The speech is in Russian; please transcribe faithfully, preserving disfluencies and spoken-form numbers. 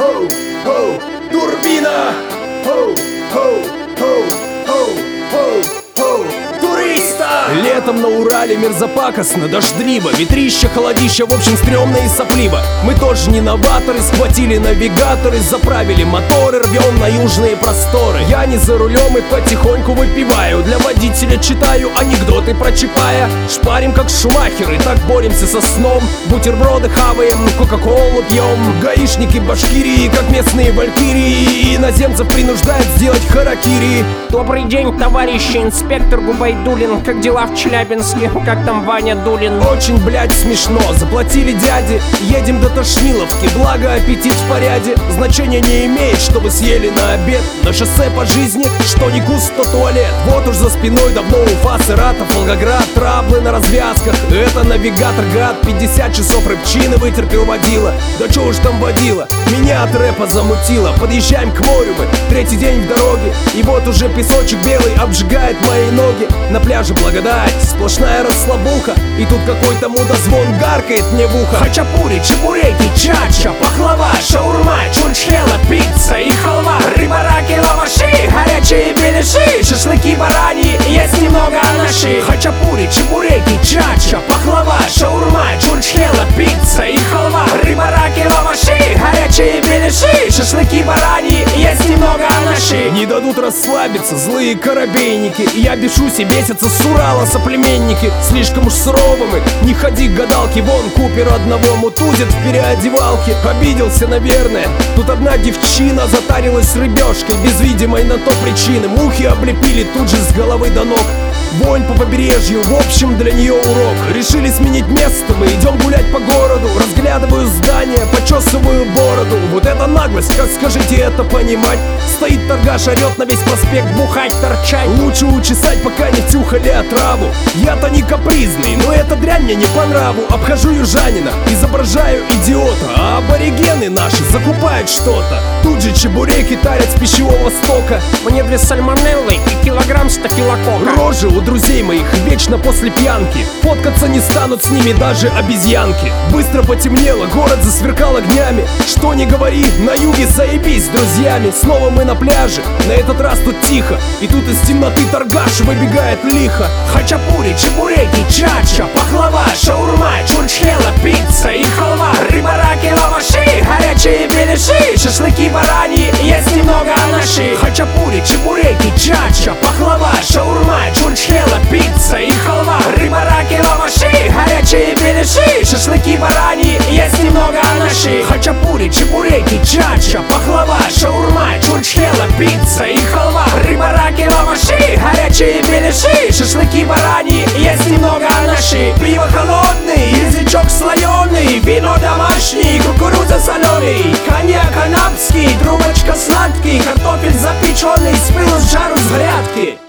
хоу, хоу, турбина, хоу, хоу, хоу, хоу, хоу, хоу, туриста. Летом на Урале мерзопакостно, дождливо, ветрище, холодище, в общем стрёмно и сопливо. Мы тоже не новаторы, схватили навигаторы, заправили моторы, рвем на южные просторы. Я не за рулем и потихоньку выпиваю, для водителя читаю анекдоты про Чапая. Шпарим как шумахеры, так боремся со сном, бутерброды хаваем, кока-колу пьем. Гаишники Башкирии, как местные валькирии, иноземцев принуждают сделать харакири. Добрый день, товарищи, инспектор Губайдулин. Как дела в Челябинске? Как там Ваня Дулин? Очень, блядь, смешно, заплатили дяде, едем до Тошниловки, благо аппетит в порядке. Значения не имеет, что вы съели на обед. На шоссе по жизни, что ни куст, то туалет. Вот уж за спиной давно Уфа, Саратов, Волгоград, траблы на развязках. Это навигатор, гад, пятьдесят часов рыбчины вытерпел водила. Да чё уж там водила, меня от рэпа замутило. Подъезжаем к морю мы, третий день в дороге, и вот уже песочек белый обжигает мои ноги. На пляже благодать, сплошная расслабуха, и тут какой-то мудозвон гаркает мне в ухо. Хачапури, чебуреки, чача, пахлава, шаурма, чурчхела, пицца и халва, рыба, раки, лаваши, горячие беляши, шашлыки, бараньи, есть немного анаши. Хачапури, чебуреки, чача, пахлава, шаурма, чурчхела, пицца и халва, рыба, раки, лаваши, горячие беляши, шашлыки, бараньи, есть немного анаши. Не дадут расслабиться злые корабейники, я бешусь и бесятся с Урала соплеменники. Слишком уж суровыми, не ходи к гадалке, вон Купер одного мутузит в переодевалке. Обиделся, наверное, тут одна девчина затарилась рыбешкой без видимой на то причины. Мухи облепили тут же с головы до ног, вонь по побережью, в общем для нее урок. Решили сменить место, мы идем гулять по городу, разглядываю здания, почесываю бороду. Вот это наглость, как скажите это понимать? Стоит торгаш, орет на весь проспект: бухать, торчать. Лучше учесать, пока не втюхали отраву. Я-то не капризный, но эта дрянь мне не по нраву. Обхожу южанина, изображаю идиота, а аборигены наши закупают что-то. Тут же чебуреки тарят с пищевого востока. Мне две сальмонеллы и килограмм стафилококка. Рожи у друзей моих вечно после пьянки, фоткаться не станут с ними даже обезьянки. Быстро потемнело, город засверкал огнями. Что ни говори, на юге заебись с друзьями. Снова мы на пляже, на этот раз тут тихо, и тут из темноты торгаш выбегает лихо. Хачапури, чебуреки, чача, пахлава, шаурма, чурчхела, пицца и халва, рыба, раки, лаваши, горячие беляши, шашлыки, бараньи, есть немного анаши. Хачапури, чебуреки, чача, пахлава, шаурма, чурчхела, пицца и халва, рыба, раки, лаваши, горячие беляши, шашлыки, бараньи, есть немного анаши. Хачапури, чебуреки, чача, пахлава, шаурма, чурчхела, пицца и халва, рыба, раки, лаваши, горячие беляши, шашлыки, бараньи, есть немного анаши. Пиво холодный, язычок слоеный, вино домашний, кукуруза соленый, коньяк анапский, трубочка сладкий, картофель запеченный, с пылу с жару с грядки.